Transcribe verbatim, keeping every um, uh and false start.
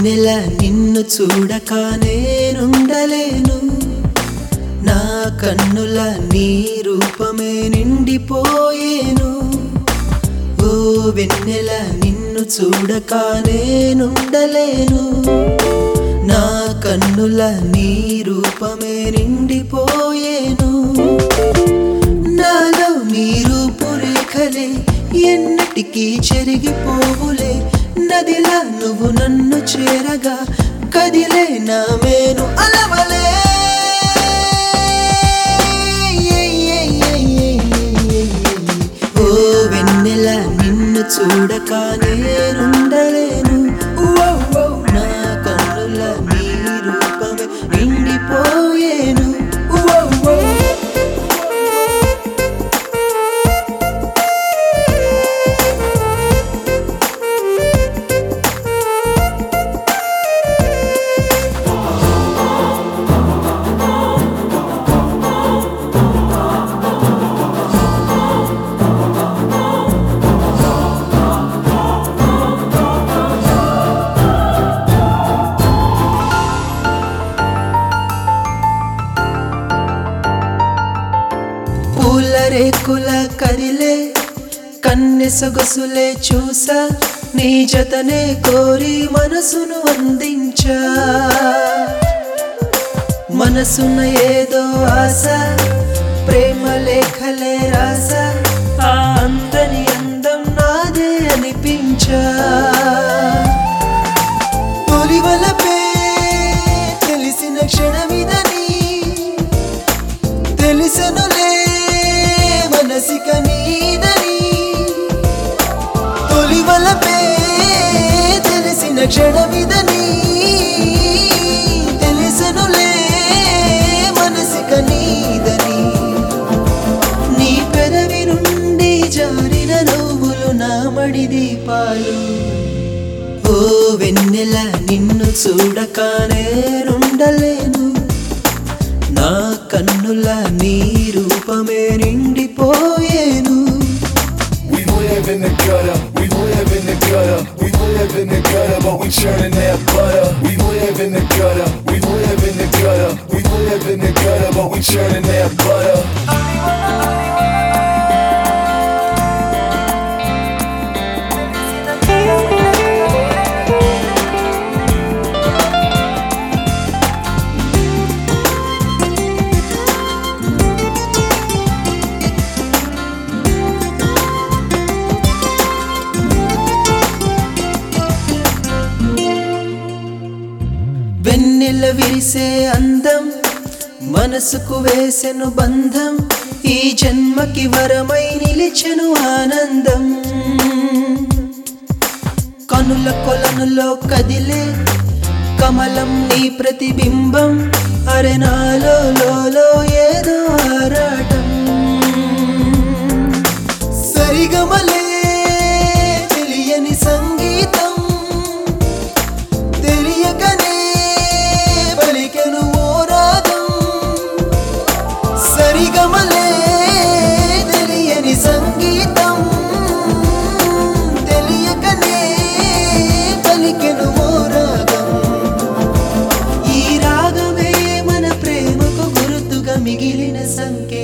వెన్నెల నిన్ను చూడక నేనుండలేను, నా కన్నుల నీ రూపమే నిండిపోయేను. ఓ వెన్నెల నిన్ను చూడక నేనుండలేను, నా కన్నుల నీ రూపమే నిండిపోయేను. నాలో నీ రూపురేఖలే ఎన్నటికీ చెరిగిపోవులే, నదిలా నువ్వు నన్ను చేరగా కదిలే నా మేను అలవలే. ఓ వెన్నెల నిన్ను చూడక నేనుండలేను, నా కన్నుల నీ రూపమే నిండిపోయేను. పూలరేకుల కదిలే కన్నె సొగసులే చూసా, నీ జతనే కోరి మనసును అందించా. మనసున ఏదో ఆశ ప్రేమ లేఖలే రాసా, ఆ అందని అందం నాదే అనిపించా. తొలివలపే తెలిసిన క్షణమిదని తెలిసనులే మనసిక నీదని. తొలివలపే తెలిసిన క్షణమిదని తెలిసనులే మనసిక నీదని. నీ పెదవి నుండి జారిన నవ్వులు నా మడి దీపాలు. ఓ వెన్నెల నిన్ను చూడక నేనుండలేను, నా కన్నుల నీ రూపమే నిండిపోయేను. We live in the gutter, we live in the gutter, we live in the gutter, but we churning that butter. We live in the gutter, we live in the gutter, we live in the gutter, but we churning that butter. వెన్నెల విరిసే అందం మనసుకు వేసెను బంధం, ఈ జన్మకి వరమై నిలిచెను ఆనందం. కనుల కొలనులో కదిలే కమలం నీ ప్రతిబింబం, అరెనాలో లోలో ఏదో ఆరాటం. సరిగమలే తెలియని సంగీతం, తెలియకనే పలికెను ఓ రాగం. సరిగమలే తెలియని సంగీతం, తెలియకనే పలికెను ఓ రాగం. ఈ రాగమే మన ప్రేమకు గుర్తుగా మిగిలిన సంకేతం.